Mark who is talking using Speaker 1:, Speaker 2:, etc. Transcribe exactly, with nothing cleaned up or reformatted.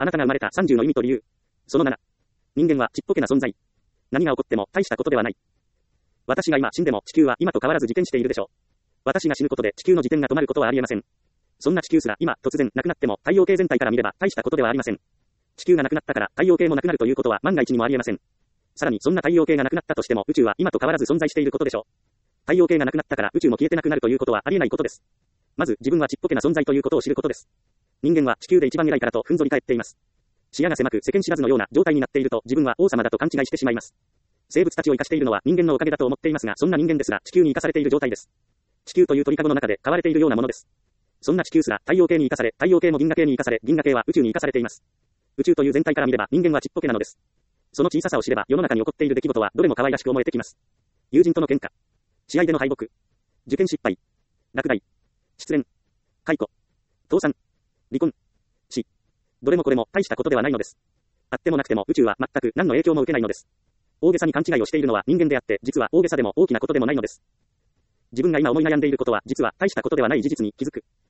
Speaker 1: あなたが生まれたさんじゅうの意味と理由。そのなな。人間はちっぽけな存在。何が起こっても大したことではない。私が今死んでも地球は今と変わらず自転しているでしょう。私が死ぬことで地球の自転が止まることはありえません。そんな地球すら今突然なくなっても太陽系全体から見れば大したことではありません。地球がなくなったから太陽系もなくなるということは万が一にもありえません。さらにそんな太陽系がなくなったとしても宇宙は今と変わらず存在していることでしょう。太陽系がなくなったから宇宙も消えてなくなるということはありえないことです。まず自分はちっぽけな存在ということを知ることです。人間は地球で一番偉いからとふんぞり返っています。視野が狭く世間知らずのような状態になっていると自分は王様だと勘違いしてしまいます。生物たちを生かしているのは人間のおかげだと思っていますが、そんな人間ですら地球に生かされている状態です。地球という鳥かごの中で飼われているようなものです。そんな地球すら太陽系に生かされ、太陽系も銀河系に生かされ、銀河系は宇宙に生かされています。宇宙という全体から見れば人間はちっぽけなのです。その小ささを知れば世の中に起こっている出来事はどれも可愛らしく思えてきます。友人との喧嘩、試合での敗北、受験失敗、落第、失恋、解雇、倒産、離婚、死。どれもこれも大したことではないのです。あってもなくても宇宙は全く何の影響も受けないのです。大げさに勘違いをしているのは人間であって、実は大げさでも大きなことでもないのです。自分が今思い悩んでいることは実は大したことではない事実に気づく。